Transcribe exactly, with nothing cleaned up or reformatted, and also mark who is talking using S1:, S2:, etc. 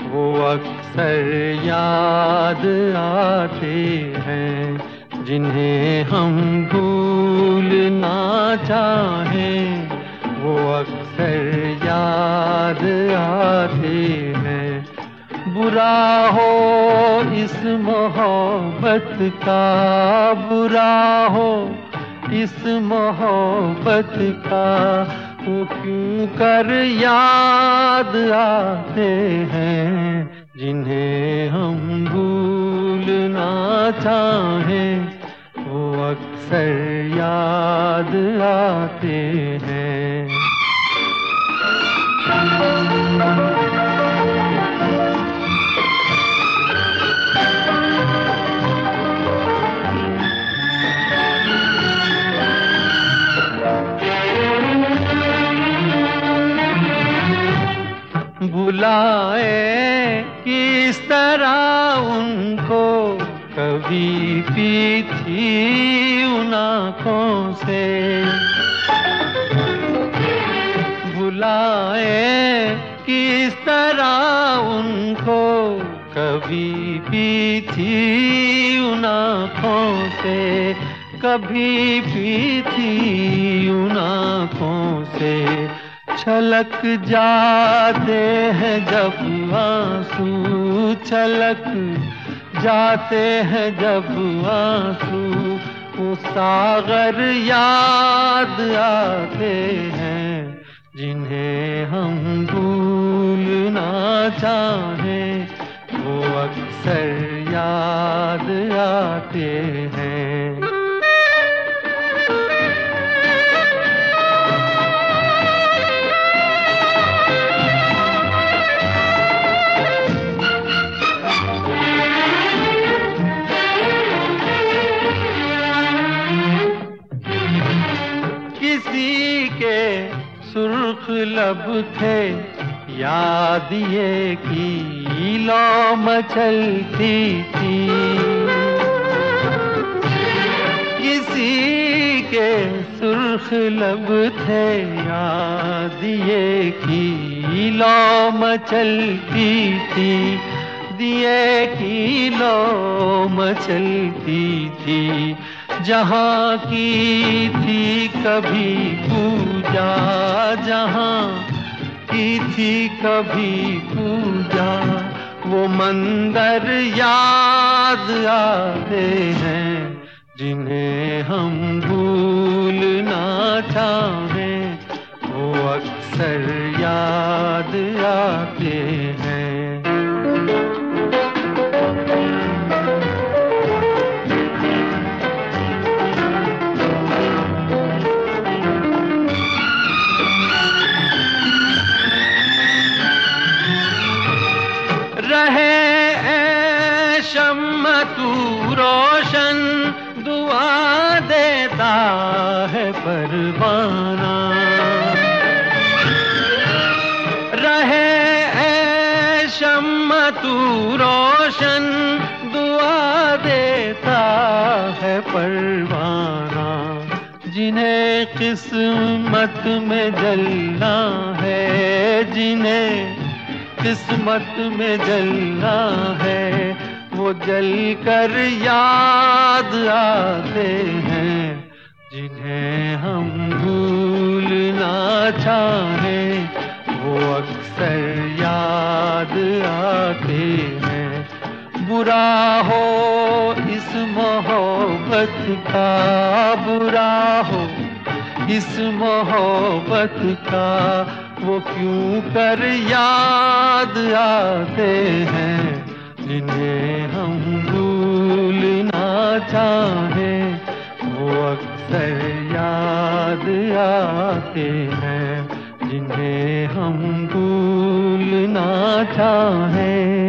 S1: वो अक्सर याद आते हैं, जिन्हें हम भूलना चाहें। वो अक्सर याद आते हैं। बुरा हो इस मोहब्बत का, बुरा हो इस मोहब्बत का, वो क्यों कर याद आते हैं, जिन्हें हम भूलना चाहें। वो अक्सर याद आते हैं। बुलाए किस तरह उनको, कभी पी थी उन आँखों से। बुलाए किस तरह उनको, कभी पी थी उन आँखों से। कभी पी थी उन आँखों से। छलक जाते हैं जब आंसू, छलक जाते हैं जब आंसू, वो सागर याद आते हैं, जिन्हें हम भूलना चाहें। वो अक्सर याद आते हैं। किसी के सुर्ख लब थे, याद ये की लौ मचलती थी। किसी के सुर्ख लब थे, याद ये की लौ मचलती थी। दिए की लौ मचलती थी, जहाँ की थी कभी पूजा, जहाँ की थी कभी पूजा। वो मंदिर याद आते हैं, जिन्हें हम भूलना चाहें। वो अक्सर याद आते हैं। रहे ऐ शम्म तू रोशन, दुआ देता है परवाना। रहे ऐ शम्म तू रोशन, दुआ देता है परवाना। जिन्हें किस्मत में जलना है, जिन्हें किस्मत में जलना है, वो जल कर याद आते हैं, जिन्हें हम भूलना चाहें। वो अक्सर याद आते हैं। बुरा हो इस मोहब्बत का, बुरा हो इस मोहब्बत का, वो क्यों कर याद आते हैं, जिन्हें हम भूलना चाहें। वो अक्सर याद आते हैं, जिन्हें हम भूलना चाहें।